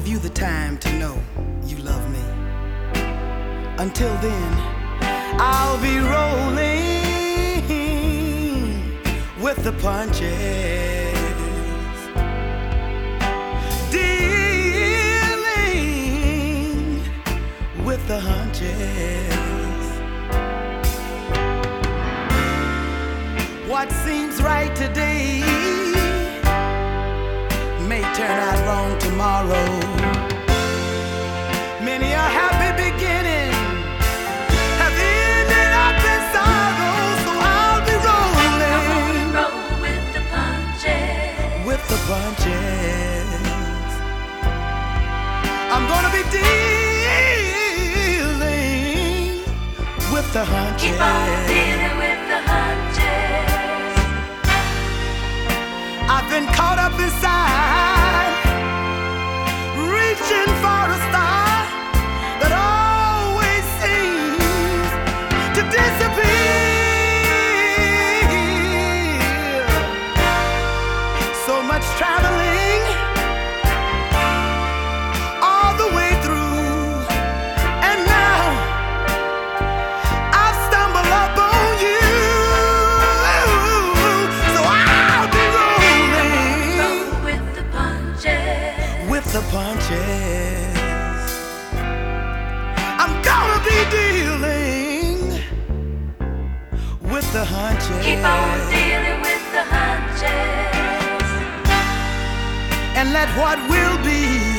give you the time to know you love me. Until then, I'll be rolling with the punches, dealing with the hunches. What seems right today may turn out wrong tomorrow. Many a happy beginning have ended up in sorrow. So I'll be rolling, roll with the punches. with the punches. I'm gonna be dealing with the hunches. Keep on dealing with the hunches. I've been caught up inside, reaching for a star that always seems to disappear. So much traveling all the way through, and now I've stumbled up on you. So I'll be rolling Roll with the punches. with the punches. I'm gonna be dealing with the hunches. Keep on dealing with the hunches. And let what will be